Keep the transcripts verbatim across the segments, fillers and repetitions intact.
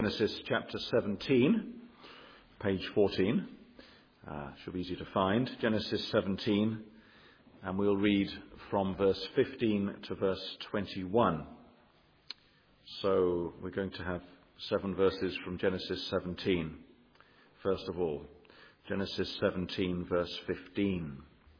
Genesis chapter seventeen, page fourteen. Uh, should be easy to find. Genesis seventeen, and we'll read from verse fifteen to verse twenty-one. So we're going to have seven verses from Genesis seventeen. First of all, Genesis seventeen, verse fifteen.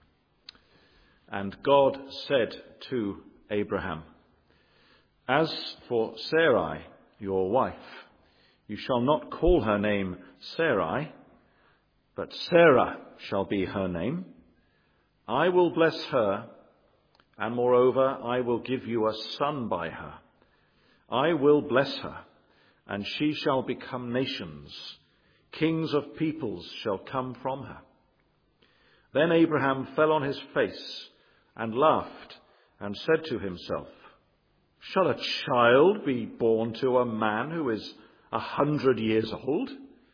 And God said to Abraham, "As for Sarai, your wife, you shall not call her name Sarai, but Sarah shall be her name. I will bless her, and moreover I will give you a son by her. I will bless her, and she shall become nations. Kings of peoples shall come from her." Then Abraham fell on his face and laughed, and said to himself, "Shall a child be born to a man who is a hundred years old?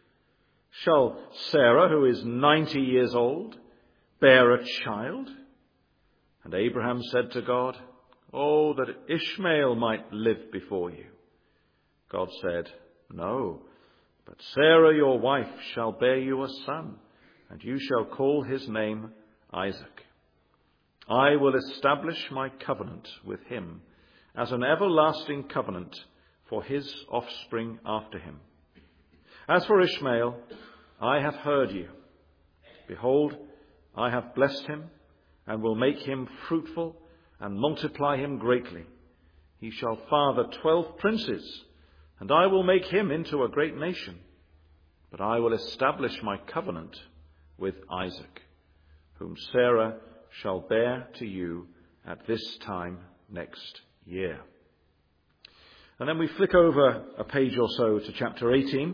Shall Sarah, who is ninety years old, bear a child?" And Abraham said to God, "Oh, that Ishmael might live before you." God said, "No, but Sarah your wife shall bear you a son, and you shall call his name Isaac. I will establish my covenant with him as an everlasting covenant for his offspring after him. As for Ishmael, I have heard you. Behold, I have blessed him, and will make him fruitful and multiply him greatly. He shall father twelve princes, and I will make him into a great nation. But I will establish my covenant with Isaac, whom Sarah shall bear to you at this time next year." And then we flick over a page or so to chapter eighteen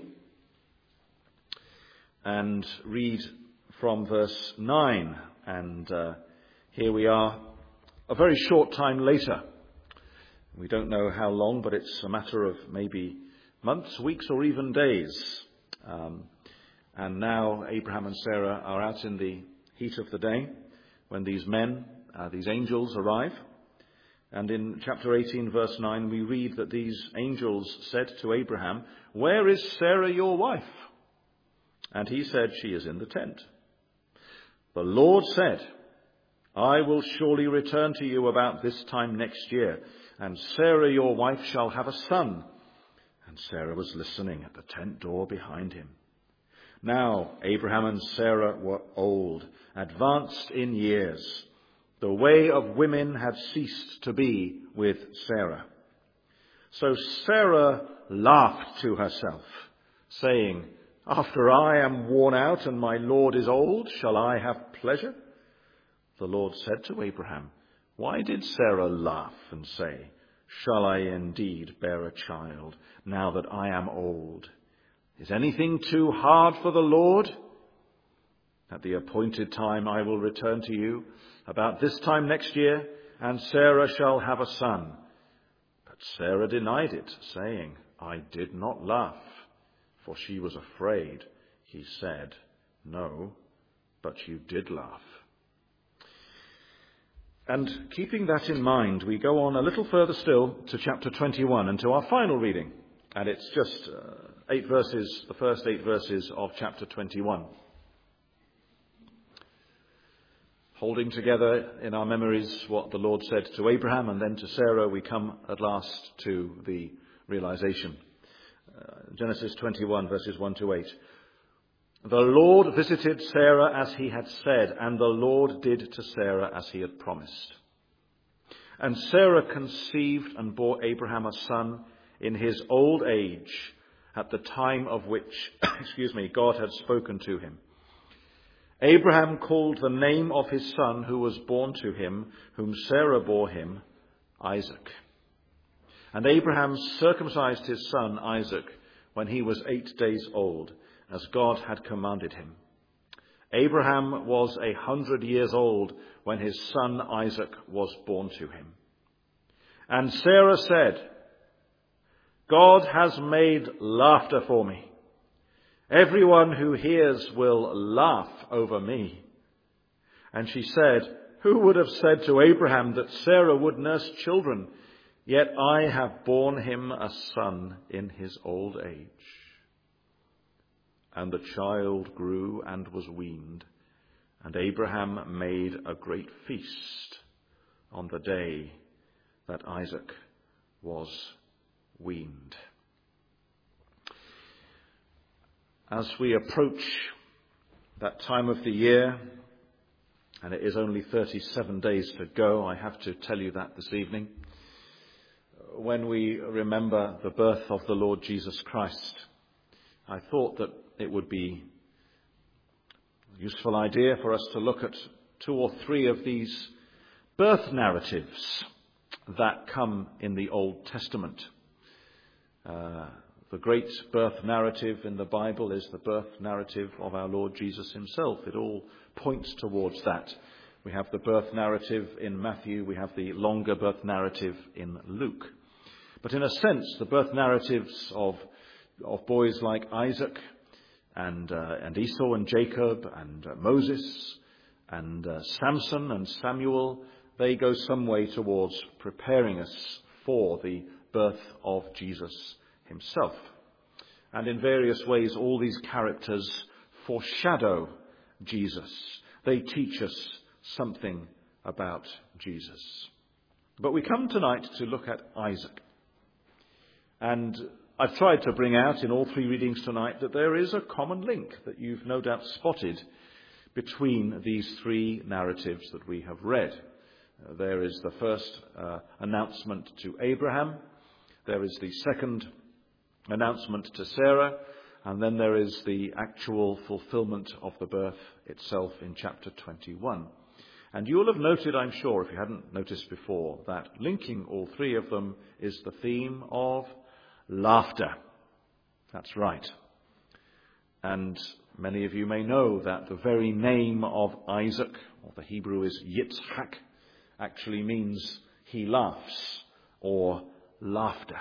and read from verse nine. And uh, here we are a very short time later. We don't know how long, but it's a matter of maybe months, weeks, or even days. Um, and now Abraham and Sarah are out in the heat of the day when these men, uh, these angels arrive. And in chapter eighteen, verse nine, we read that these angels said to Abraham, "Where is Sarah your wife?" And he said, "She is in the tent." The Lord said, "I will surely return to you about this time next year, and Sarah your wife shall have a son." And Sarah was listening at the tent door behind him. Now Abraham and Sarah were old, advanced in years. The way of women had ceased to be with Sarah. So Sarah laughed to herself, saying, "After I am worn out and my Lord is old, shall I have pleasure?" The Lord said to Abraham, "Why did Sarah laugh and say, 'Shall I indeed bear a child now that I am old?' Is anything too hard for the Lord? At the appointed time I will return to you about this time next year, and Sarah shall have a son." But Sarah denied it, saying, "I did not laugh," for she was afraid. He said, "No, but you did laugh." And keeping that in mind, we go on a little further still to chapter twenty-one and to our final reading. And it's just uh, eight verses, the first eight verses of chapter twenty-one. Holding together in our memories what the Lord said to Abraham and then to Sarah, we come at last to the realization. Uh, Genesis twenty-one, verses one to eight. The Lord visited Sarah as he had said, and the Lord did to Sarah as he had promised. And Sarah conceived and bore Abraham a son in his old age, at the time of which, excuse me, God had spoken to him. Abraham called the name of his son who was born to him, whom Sarah bore him, Isaac. And Abraham circumcised his son Isaac when he was eight days old, as God had commanded him. Abraham was a hundred years old when his son Isaac was born to him. And Sarah said, "God has made laughter for me. Everyone who hears will laugh over me." And she said, "Who would have said to Abraham that Sarah would nurse children? Yet I have borne him a son in his old age. And the child grew and was weaned, and Abraham made a great feast on the day that Isaac was weaned. As we approach that time of the year, and it is only thirty-seven days to go, I have to tell you that this evening, when we remember the birth of the Lord Jesus Christ, I thought that it would be a useful idea for us to look at two or three of these birth narratives that come in the Old Testament. Uh, the great birth narrative in the Bible is the birth narrative of our Lord Jesus himself. It all points towards that. We have the birth narrative in Matthew, we have the longer birth narrative in Luke. But in a sense, the birth narratives of, of boys like Isaac and, uh, and Esau and Jacob and uh, Moses and uh, Samson and Samuel, they go some way towards preparing us for the birth of Jesus himself. And in various ways, all these characters foreshadow Jesus. They teach us something about Jesus. But we come tonight to look at Isaac. And I've tried to bring out in all three readings tonight that there is a common link that you've no doubt spotted between these three narratives that we have read. Uh, there is the first uh, announcement to Abraham. There is the second announcement to Sarah. And then there is the actual fulfillment of the birth itself in chapter twenty-one. And you'll have noted, I'm sure, if you hadn't noticed before, that linking all three of them is the theme of laughter. That's right. And many of you may know that the very name of Isaac, or the Hebrew is Yitzhak, actually means he laughs or laughter.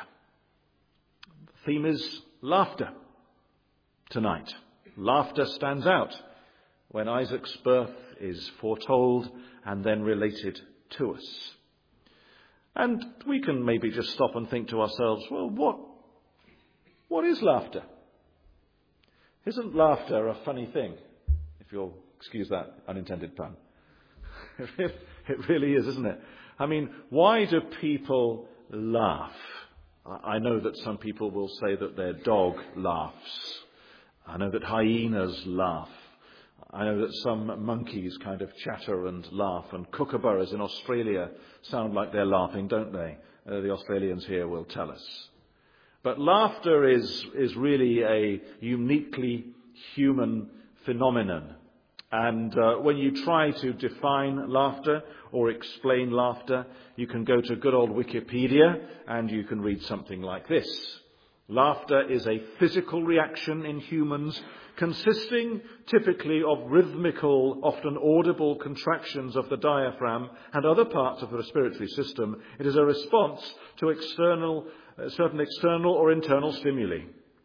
The theme is laughter tonight. Laughter stands out when Isaac's birth is foretold and then related to us. And we can maybe just stop and think to ourselves, well, what, what is laughter? Isn't laughter a funny thing? If you'll excuse that unintended pun. It really is, isn't it? I mean, why do people laugh? I know that some people will say that their dog laughs. I know that hyenas laugh. I know that some monkeys kind of chatter and laugh, and kookaburras in Australia sound like they're laughing, don't they? Uh, the Australians here will tell us. But laughter is, is really a uniquely human phenomenon. And uh, when you try to define laughter or explain laughter, you can go to good old Wikipedia and you can read something like this. Laughter is a physical reaction in humans consisting typically of rhythmical, often audible contractions of the diaphragm and other parts of the respiratory system. It is a response to external, uh, certain external or internal stimuli.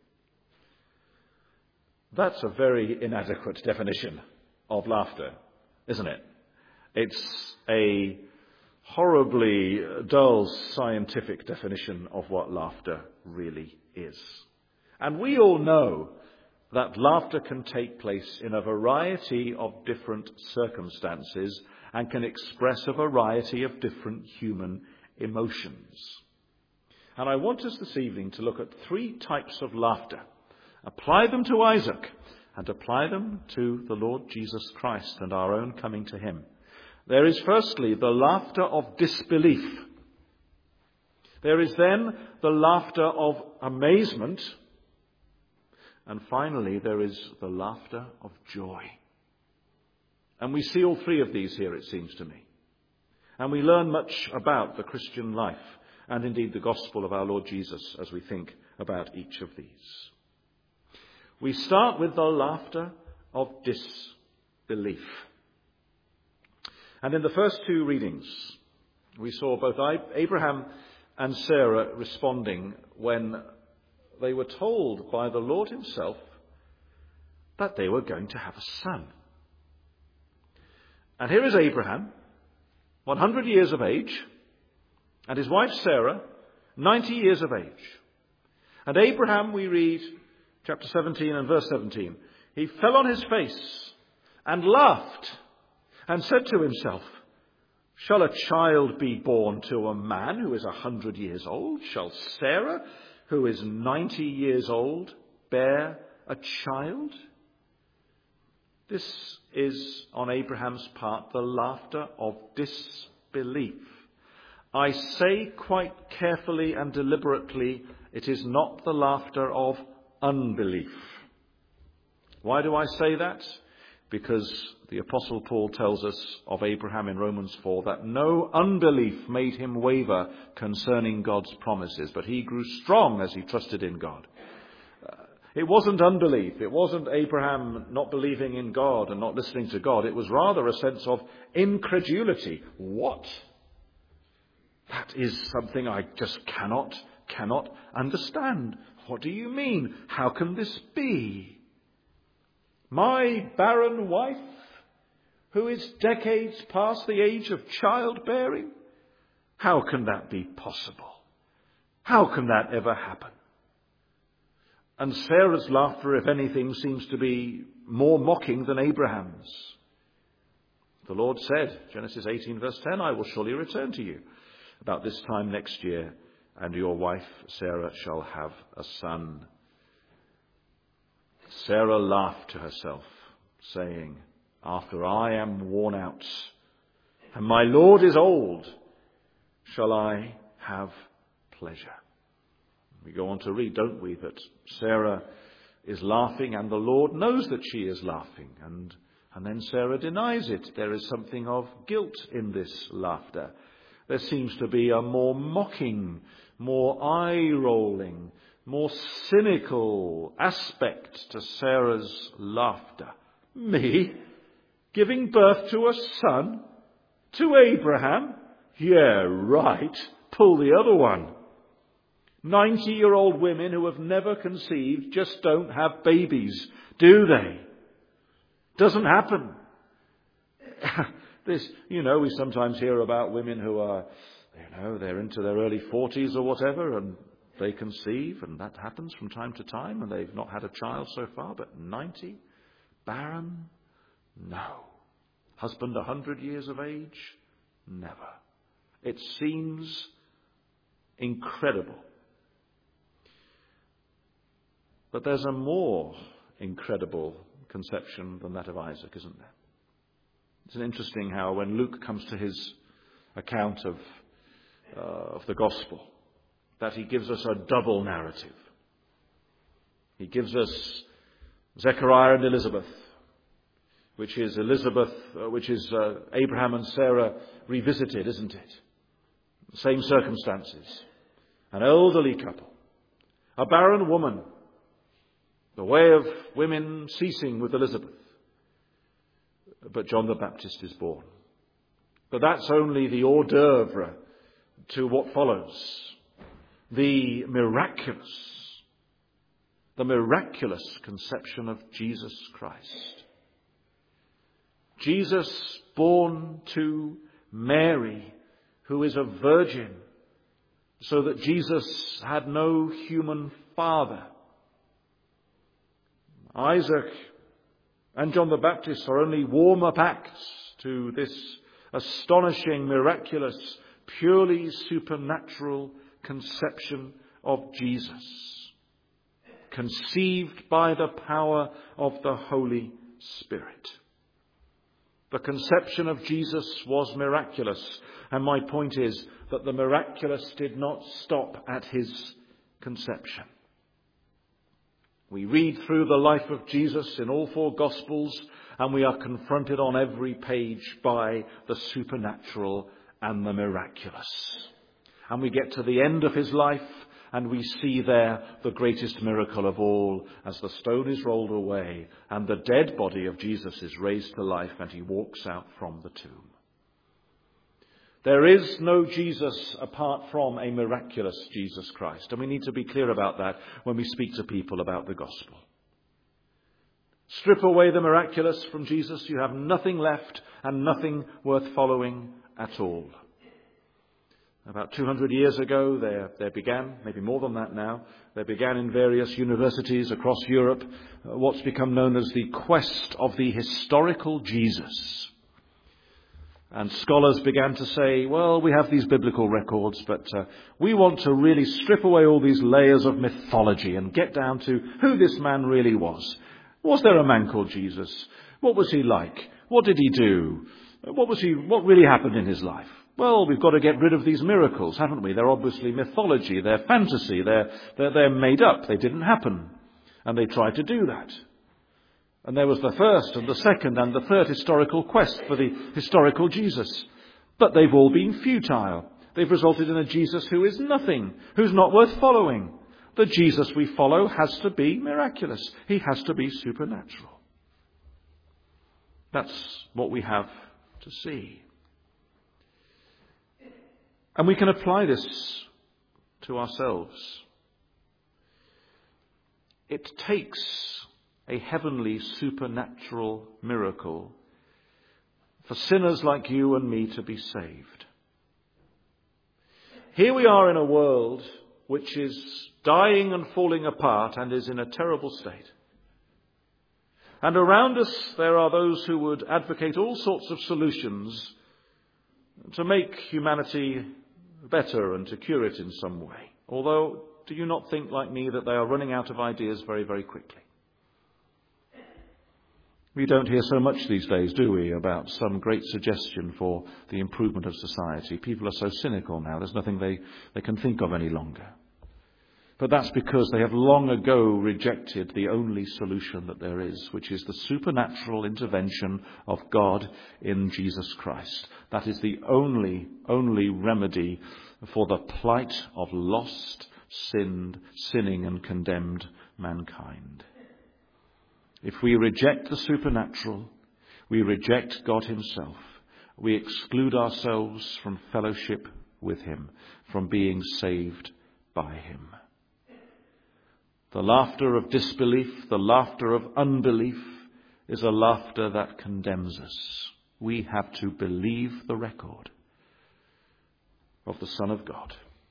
That's a very inadequate definition of laughter, isn't it? It's a horribly dull scientific definition of what laughter really is. And we all know that laughter can take place in a variety of different circumstances and can express a variety of different human emotions. And I want us this evening to look at three types of laughter, apply them to Isaac, and apply them to the Lord Jesus Christ and our own coming to him. There is firstly the laughter of disbelief. There is then the laughter of amazement. And finally, there is the laughter of joy. And we see all three of these here, it seems to me. And we learn much about the Christian life and indeed the gospel of our Lord Jesus as we think about each of these. We start with the laughter of disbelief. And in the first two readings, we saw both Abraham and Sarah responding when they were told by the Lord himself that they were going to have a son. And here is Abraham, one hundred years of age, and his wife Sarah, ninety years of age. And Abraham, we read, chapter seventeen and verse seventeen, he fell on his face and laughed and said to himself, shall a child be born to a man who is a hundred years old? Shall Sarah, who is ninety years old, bear a child? This is, on Abraham's part, the laughter of disbelief. I say quite carefully and deliberately, it is not the laughter of unbelief. Why do I say that? Because the Apostle Paul tells us of Abraham in Romans four that no unbelief made him waver concerning God's promises, but he grew strong as he trusted in God. Uh, it wasn't unbelief. It wasn't Abraham not believing in God and not listening to God. It was rather a sense of incredulity. What? That is something I just cannot, cannot understand. What do you mean? How can this be? My barren wife, who is decades past the age of childbearing? How can that be possible? How can that ever happen? And Sarah's laughter, if anything, seems to be more mocking than Abraham's. The Lord said, Genesis eighteen verse ten, I will surely return to you about this time next year, and your wife Sarah shall have a son. Sarah laughed to herself, saying, after I am worn out, and my Lord is old, shall I have pleasure? We go on to read, don't we, that Sarah is laughing, and the Lord knows that she is laughing. And, and then Sarah denies it. There is something of guilt in this laughter. There seems to be a more mocking, more eye-rolling, more cynical aspect to Sarah's laughter. Me? Giving birth to a son? To Abraham? Yeah, right. Pull the other one. Ninety-year-old women who have never conceived just don't have babies, do they? Doesn't happen. This, you know, we sometimes hear about women who are, you know, they're into their early forties or whatever, and they conceive, and that happens from time to time, and they've not had a child so far, but ninety? Barren? No. Husband a hundred years of age? Never. It seems incredible. But there's a more incredible conception than that of Isaac, isn't there? It's interesting how when Luke comes to his account of, uh, of the gospel, that he gives us a double narrative. He gives us Zechariah and Elizabeth, which is Elizabeth, uh, which is uh, Abraham and Sarah revisited, isn't it? Same circumstances. An elderly couple. A barren woman. The way of women ceasing with Elizabeth. But John the Baptist is born. But that's only the hors d'oeuvre to what follows. The miraculous, the miraculous conception of Jesus Christ. Jesus born to Mary, who is a virgin, so that Jesus had no human father. Isaac and John the Baptist are only warm-up acts to this astonishing, miraculous, purely supernatural conception of Jesus, conceived by the power of the Holy Spirit. The conception of Jesus was miraculous, and my point is that the miraculous did not stop at his conception. We read through the life of Jesus in all four Gospels, and we are confronted on every page by the supernatural and the miraculous. And we get to the end of his life, and we see there the greatest miracle of all, as the stone is rolled away, and the dead body of Jesus is raised to life, and he walks out from the tomb. There is no Jesus apart from a miraculous Jesus Christ. And we need to be clear about that when we speak to people about the gospel. Strip away the miraculous from Jesus, you have nothing left and nothing worth following at all. About two hundred years ago, there, there began, maybe more than that now, there began in various universities across Europe uh, what's become known as the quest of the historical Jesus. And scholars began to say, well, we have these biblical records, but uh, we want to really strip away all these layers of mythology and get down to who this man really was. Was there a man called Jesus? What was he like? What did he do? What was he? What really happened in his life? Well, we've got to get rid of these miracles, haven't we? They're obviously mythology, they're fantasy, they're, they're, they're made up, they didn't happen. And they tried to do that. And there was the first and the second and the third historical quest for the historical Jesus. But they've all been futile. They've resulted in a Jesus who is nothing, who's not worth following. The Jesus we follow has to be miraculous. He has to be supernatural. That's what we have to see. And we can apply this to ourselves. It takes a heavenly supernatural miracle for sinners like you and me to be saved. Here we are in a world which is dying and falling apart and is in a terrible state. And around us there are those who would advocate all sorts of solutions to make humanity better and to cure it in some way. Although, do you not think like me that they are running out of ideas very, very quickly? We don't hear so much these days, do we, about some great suggestion for the improvement of society. People are so cynical now, there's nothing they, they can think of any longer. But that's because they have long ago rejected the only solution that there is, which is the supernatural intervention of God in Jesus Christ. That is the only, only remedy for the plight of lost, sinned, sinning and condemned mankind. If we reject the supernatural, we reject God himself. We exclude ourselves from fellowship with him, from being saved by him. The laughter of disbelief, the laughter of unbelief, is a laughter that condemns us. We have to believe the record of the Son of God.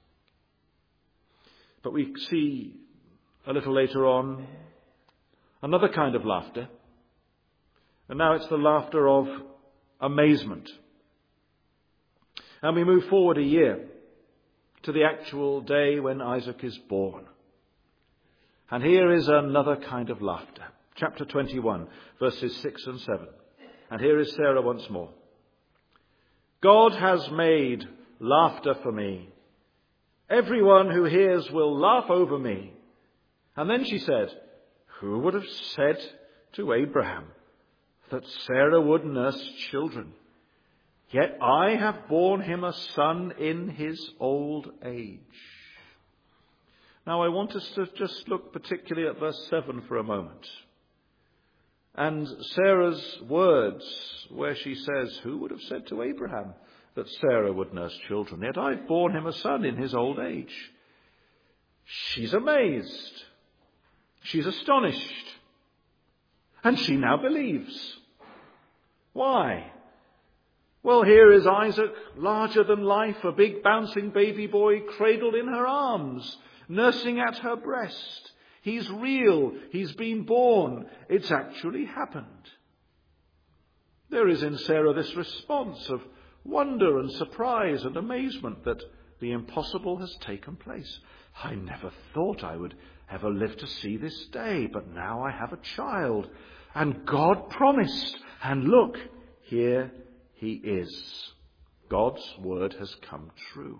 But we see a little later on another kind of laughter. And now it's the laughter of amazement. And we move forward a year to the actual day when Isaac is born. And here is another kind of laughter. Chapter twenty-one, verses six and seven. And here is Sarah once more. God has made laughter for me. Everyone who hears will laugh over me. And then she said, who would have said to Abraham that Sarah would nurse children? Yet I have borne him a son in his old age. Now I want us to just look particularly at verse seven for a moment. And Sarah's words where she says, who would have said to Abraham that Sarah would nurse children? Yet I've borne him a son in his old age. She's amazed. She's astonished. And she now believes. Why? Well, here is Isaac, larger than life, a big bouncing baby boy cradled in her arms, nursing at her breast. He's real. He's been born. It's actually happened. There is in Sarah this response of wonder and surprise and amazement that the impossible has taken place. I never thought I would ever live to see this day, but now I have a child. And God promised. And look, here he is. God's word has come true.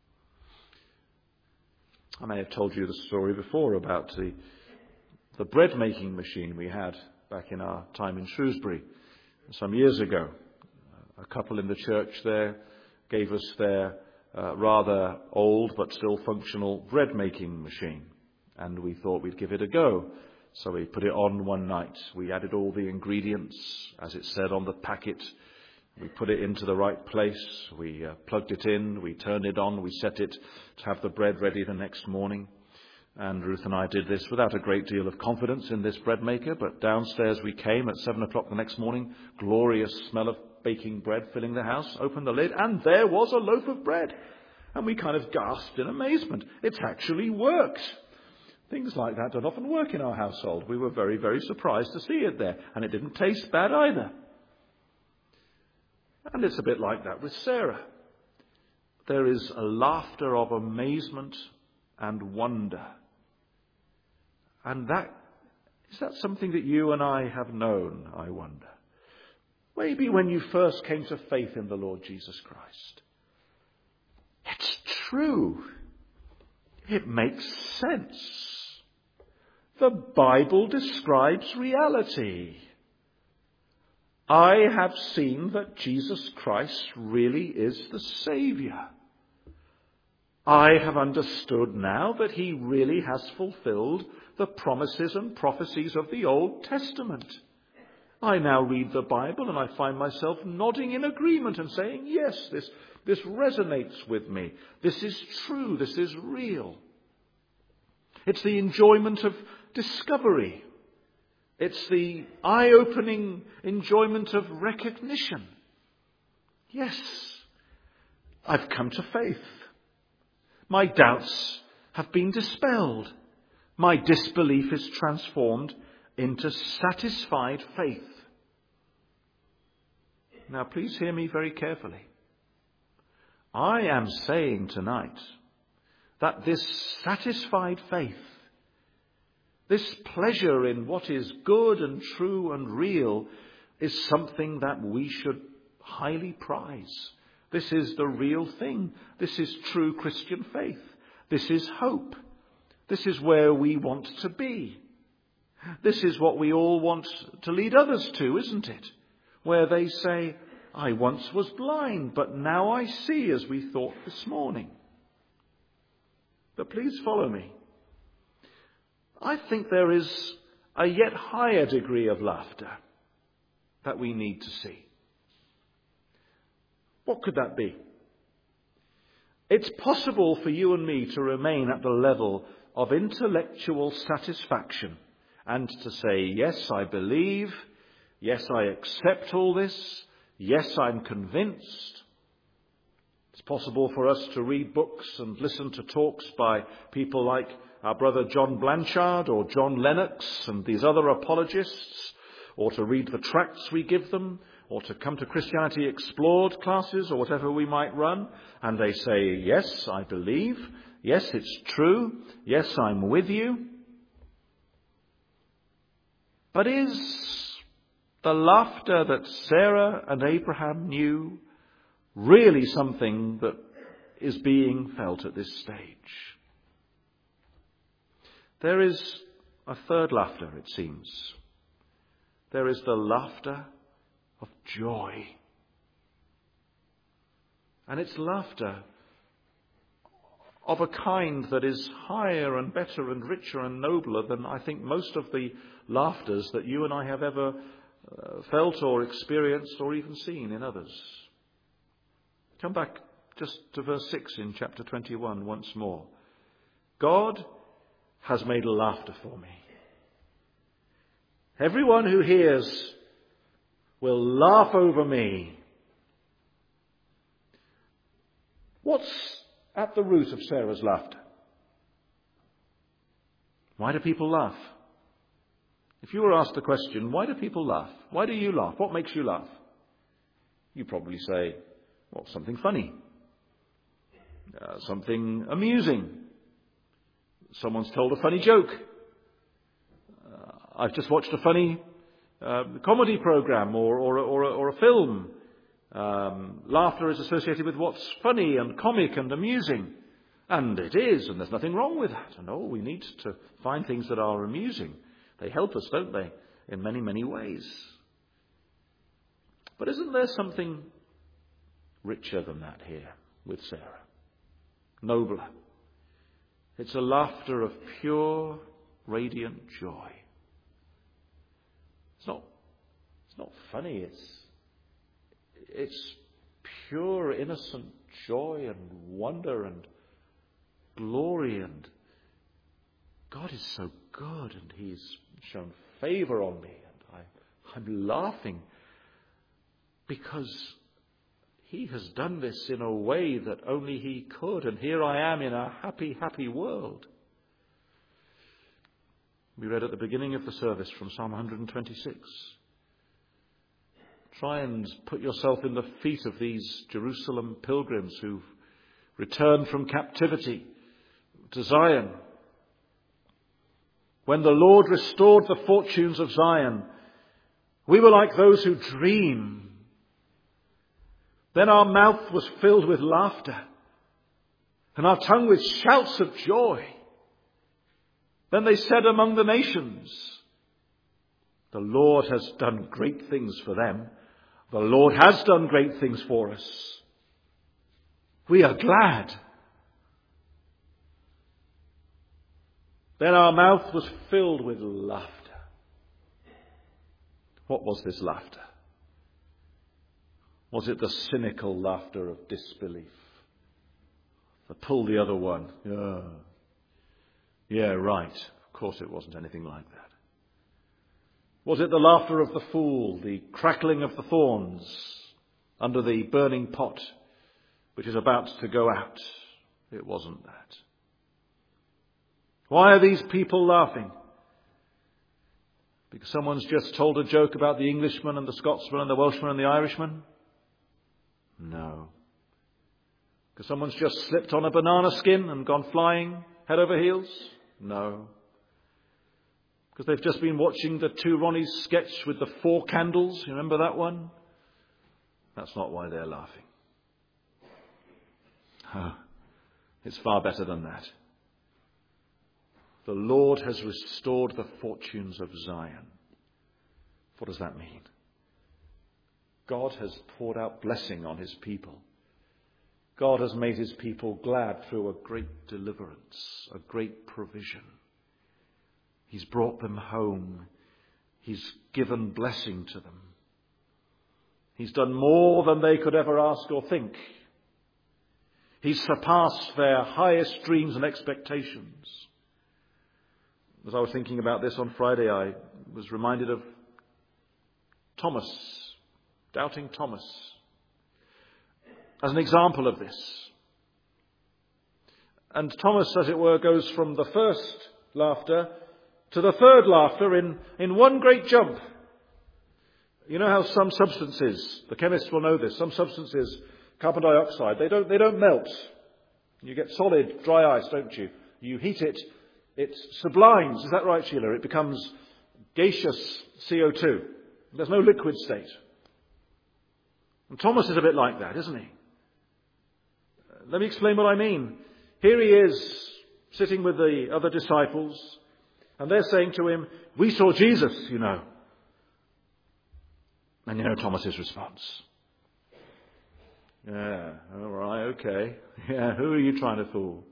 I may have told you the story before about the, the bread making machine we had back in our time in Shrewsbury some years ago. A couple in the church there gave us their uh, rather old but still functional bread making machine. And we thought we'd give it a go. So we put it on one night. We added all the ingredients, as it said on the packet. We put it into the right place. We uh, plugged it in. We turned it on. We set it to have the bread ready the next morning. And Ruth and I did this without a great deal of confidence in this bread maker. But downstairs we came at seven o'clock the next morning. Glorious smell of baking bread filling the house. Opened the lid and there was a loaf of bread. And we kind of gasped in amazement. It's actually worked. Things like that don't often work in our household. We were very, very surprised to see it there. And it didn't taste bad either. And it's a bit like that with Sarah. There is a laughter of amazement and wonder. And that, is that something that you and I have known, I wonder? Maybe when you first came to faith in the Lord Jesus Christ. It's true. It makes sense. The Bible describes reality. I have seen that Jesus Christ really is the Saviour. I have understood now that he really has fulfilled the promises and prophecies of the Old Testament. I now read the Bible and I find myself nodding in agreement and saying, yes, this, this resonates with me. This is true. This is real. It's the enjoyment of discovery. It's the eye-opening enjoyment of recognition. Yes, I've come to faith. My doubts have been dispelled. My disbelief is transformed into satisfied faith. Now, please hear me very carefully. I am saying tonight that this satisfied faith, this pleasure in what is good and true and real, is something that we should highly prize. This is the real thing. This is true Christian faith. This is hope. This is where we want to be. This is what we all want to lead others to, isn't it? Where they say, I once was blind, but now I see, as we thought this morning. But please follow me. I think there is a yet higher degree of laughter that we need to see. What could that be? It's possible for you and me to remain at the level of intellectual satisfaction and to say, yes, I believe, yes, I accept all this, yes, I'm convinced. It's possible for us to read books and listen to talks by people like our brother John Blanchard or John Lennox and these other apologists, or to read the tracts we give them, or to come to Christianity Explored classes or whatever we might run, and they say, yes, I believe, yes, it's true, yes, I'm with you. But is the laughter that Sarah and Abraham knew really something that is being felt at this stage? There is a third laughter, it seems. There is the laughter of joy. And it's laughter of a kind that is higher and better and richer and nobler than I think most of the laughters that you and I have ever uh, felt or experienced or even seen in others. Come back just to verse six in chapter twenty-one once more. God has made laughter for me. Everyone who hears will laugh over me. What's at the root of Sarah's laughter? Why do people laugh? If you were asked the question, why do people laugh? Why do you laugh? What makes you laugh? You probably say, well, something funny. Uh, something amusing. Someone's told a funny joke. Uh, I've just watched a funny uh, comedy program or, or, or, or a film. Um, laughter is associated with what's funny and comic and amusing. And it is, and there's nothing wrong with that. And oh, we need to find things that are amusing. They help us, don't they, in many, many ways. But isn't there something richer than that here with Sarah? Nobler. It's a laughter of pure, radiant joy. It's not, it's not funny, it's It's pure, innocent joy and wonder and glory, and God is so good and he's shown favor on me, and I, I'm laughing because he has done this in a way that only he could, and here I am in a happy, happy world. We read at the beginning of the service from Psalm one twenty-six. Try and put yourself in the feet of these Jerusalem pilgrims who've returned from captivity to Zion. When the Lord restored the fortunes of Zion, we were like those who dream. Then our mouth was filled with laughter, and our tongue with shouts of joy. Then they said among the nations, the Lord has done great things for them. The Lord has done great things for us. We are glad. Then our mouth was filled with laughter. What was this laughter? Was it the cynical laughter of disbelief? The pull the other one. Yeah, yeah, right. Of course it wasn't anything like that. Was it the laughter of the fool, the crackling of the thorns under the burning pot which is about to go out? It wasn't that. Why are these people laughing? Because someone's just told a joke about the Englishman and the Scotsman and the Welshman and the Irishman? No. Because someone's just slipped on a banana skin and gone flying head over heels? No. Because they've just been watching the Two Ronnies sketch with the four candles. You remember that one? That's not why they're laughing. Oh, it's far better than that. The Lord has restored the fortunes of Zion. What does that mean? God has poured out blessing on his people. God has made his people glad through a great deliverance, a great provision. He's brought them home. He's given blessing to them. He's done more than they could ever ask or think. He's surpassed their highest dreams and expectations. As I was thinking about this on Friday, I was reminded of Thomas, doubting Thomas, as an example of this. And Thomas, as it were, goes from the first laughter to the third laughter in, in one great jump. You know how some substances, the chemists will know this, some substances, carbon dioxide, they don't, they don't melt. You get solid, dry ice, don't you? You heat it, it sublimes. Is that right, Sheila? It becomes gaseous C O two. There's no liquid state. And Thomas is a bit like that, isn't he? Let me explain what I mean. Here he is, sitting with the other disciples, and they're saying to him, "We saw Jesus, you know." And you know Thomas's response. Yeah, all right, okay. Yeah, who are you trying to fool?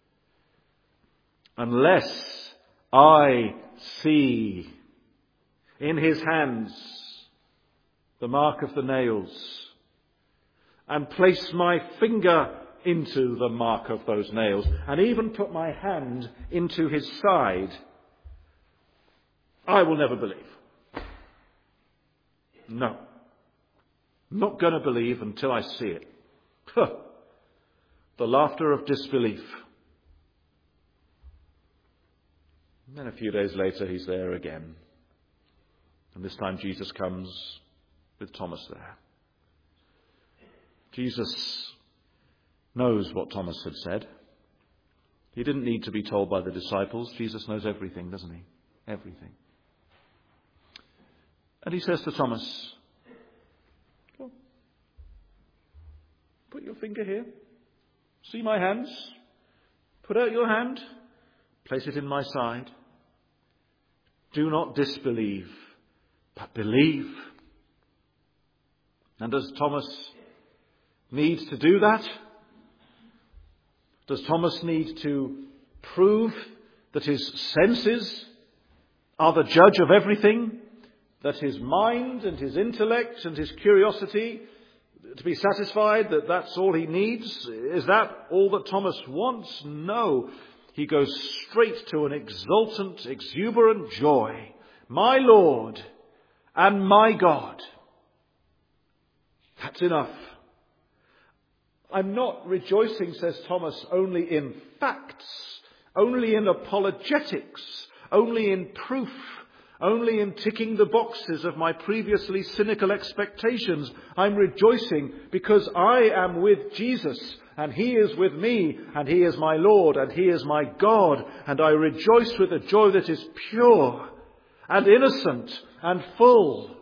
Unless I see in his hands the mark of the nails, and place my finger into the mark of those nails, and even put my hand into his side, I will never believe. No. I'm not going to believe until I see it. Huh. The laughter of disbelief. And then a few days later, he's there again. And this time Jesus comes with Thomas there. Jesus knows what Thomas had said. He didn't need to be told by the disciples. Jesus knows everything, doesn't he? Everything. And he says to Thomas, "Go. Put your finger here. See my hands? Put out your hand. Place it in my side. Do not disbelieve, but believe." And does Thomas need to do that? Does Thomas need to prove that his senses are the judge of everything? That his mind and his intellect and his curiosity to be satisfied, that that's all he needs? Is that all that Thomas wants? No. He goes straight to an exultant, exuberant joy. My Lord and my God. That's enough. I'm not rejoicing, says Thomas, only in facts, only in apologetics, only in proof, only in ticking the boxes of my previously cynical expectations. I'm rejoicing because I am with Jesus, and he is with me, and he is my Lord, and he is my God, and I rejoice with a joy that is pure and innocent and full.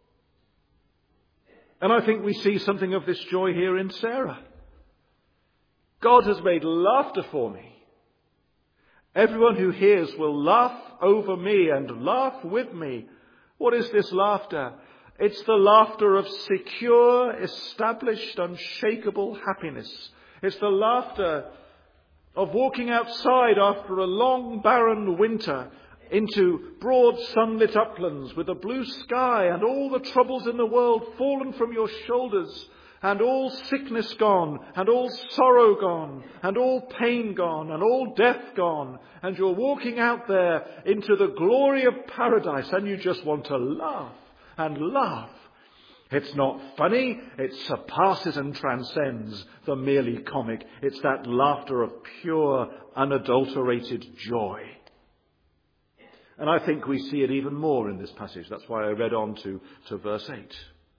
And I think we see something of this joy here in Sarah. God has made laughter for me. Everyone who hears will laugh over me and laugh with me. What is this laughter? It's the laughter of secure, established, unshakable happiness. It's the laughter of walking outside after a long, barren winter into broad sunlit uplands with a blue sky and all the troubles in the world fallen from your shoulders, and all sickness gone, and all sorrow gone, and all pain gone, and all death gone, and you're walking out there into the glory of paradise, and you just want to laugh and laugh. It's not funny, it surpasses and transcends the merely comic. It's that laughter of pure, unadulterated joy. And I think we see it even more in this passage. That's why I read on to, to verse eight.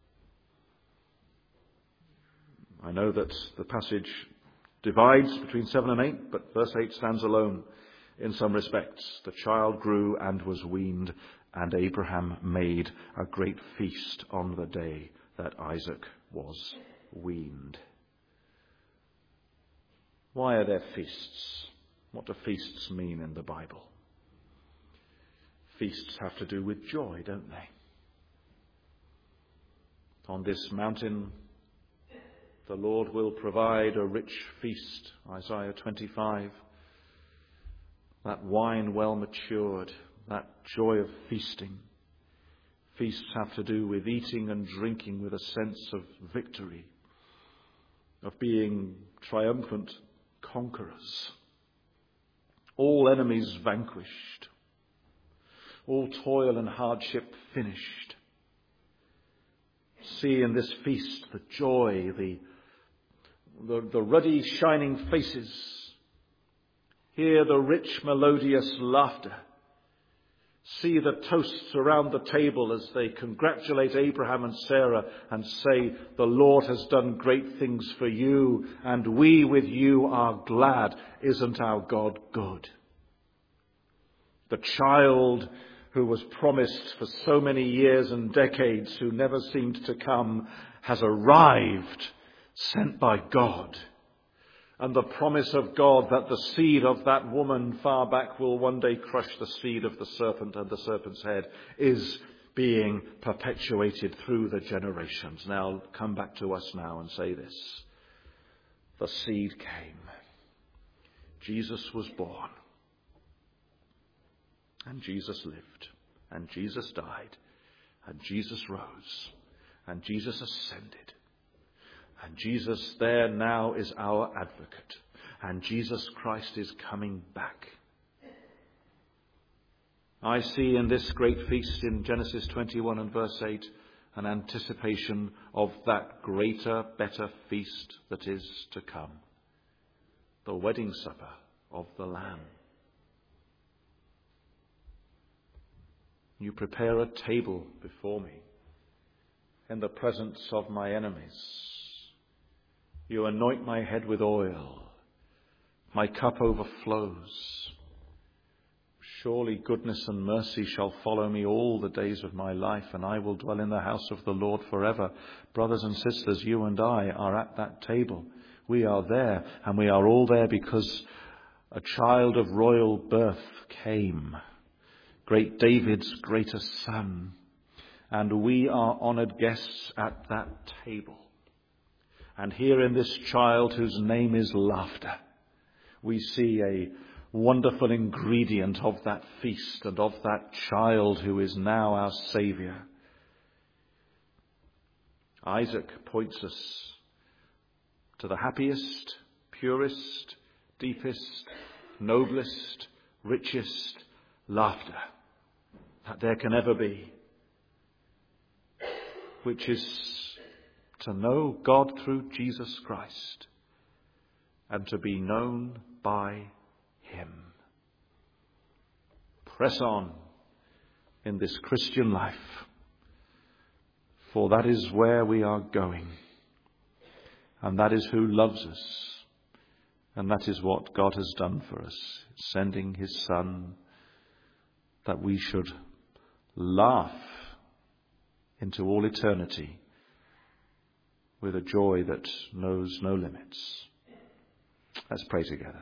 I know that the passage divides between seven and eight, but verse eight stands alone in some respects. The child grew and was weaned, and Abraham made a great feast on the day that Isaac was weaned. Why are there feasts? What do feasts mean in the Bible? Feasts have to do with joy, don't they? On this mountain, the Lord will provide a rich feast, Isaiah twenty-five. That wine well matured, that joy of feasting. Feasts have to do with eating and drinking with a sense of victory, of being triumphant conquerors. All enemies vanquished, all toil and hardship finished. See in this feast the joy, the, the, the ruddy shining faces. Hear the rich melodious laughter. See the toasts around the table as they congratulate Abraham and Sarah and say, the Lord has done great things for you, and we with you are glad. Isn't our God good? The child who was promised for so many years and decades, who never seemed to come, has arrived, sent by God. And the promise of God that the seed of that woman far back will one day crush the seed of the serpent and the serpent's head is being perpetuated through the generations. Now come back to us now and say this. The seed came. Jesus was born. And Jesus lived. And Jesus died. And Jesus rose. And Jesus ascended. And Jesus there now is our advocate. And Jesus Christ is coming back. I see in this great feast in Genesis twenty-one and verse eight an anticipation of that greater, better feast that is to come. The wedding supper of the Lamb. You prepare a table before me in the presence of my enemies. You anoint my head with oil. My cup overflows. Surely goodness and mercy shall follow me all the days of my life, and I will dwell in the house of the Lord forever. Brothers and sisters, you and I are at that table. We are there, and we are all there because a child of royal birth came. Great David's greatest son. And we are honoured guests at that table. And here in this child whose name is laughter, we see a wonderful ingredient of that feast and of that child who is now our Saviour. Isaac points us to the happiest, purest, deepest, noblest, richest laughter that there can ever be, which is to know God through Jesus Christ and to be known by him. Press on in this Christian life, for that is where we are going, and that is who loves us, and that is what God has done for us, sending his Son, that we should laugh into all eternity with a joy that knows no limits. Let's pray together.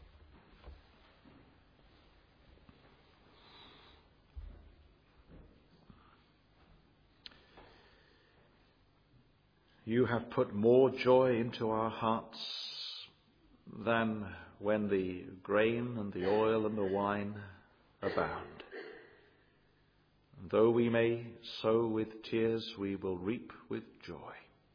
You have put more joy into our hearts than when the grain and the oil and the wine abound. And though we may sow with tears, we will reap with joy.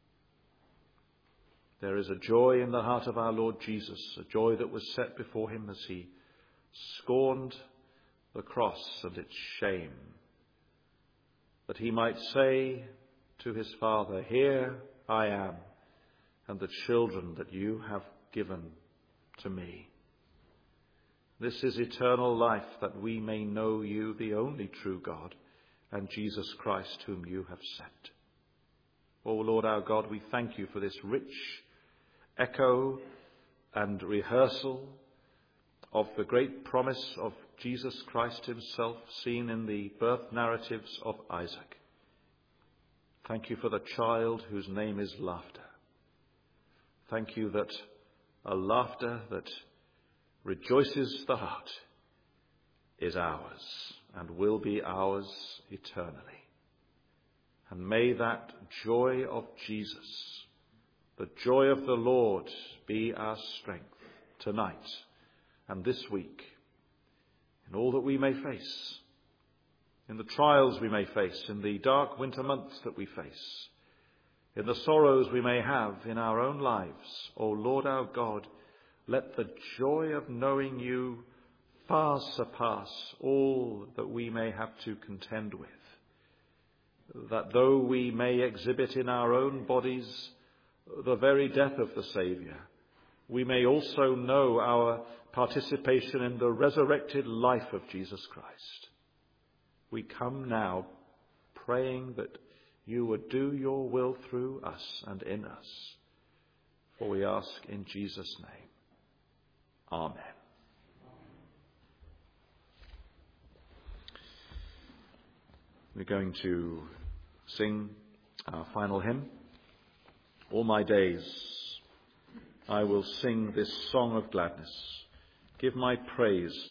There is a joy in the heart of our Lord Jesus, a joy that was set before him as he scorned the cross and its shame, that he might say to his Father, "Here I am, and the children that you have given to me." This is eternal life, that we may know you, the only true God, and Jesus Christ, whom you have sent. O Lord our God, we thank you for this rich echo and rehearsal of the great promise of Jesus Christ himself, seen in the birth narratives of Isaac. Thank you for the child whose name is laughter. Thank you that a laughter that rejoices the heart is ours and will be ours eternally. And may that joy of Jesus, the joy of the Lord, be our strength tonight and this week, in all that we may face, in the trials we may face, in the dark winter months that we face, in the sorrows we may have in our own lives. O Lord our God, let the joy of knowing you far surpass all that we may have to contend with, that though we may exhibit in our own bodies the very death of the Saviour, we may also know our participation in the resurrected life of Jesus Christ. We come now praying that you would do your will through us and in us, for we ask in Jesus' name. Amen. We're going to sing our final hymn. All my days I will sing this song of gladness, give my praise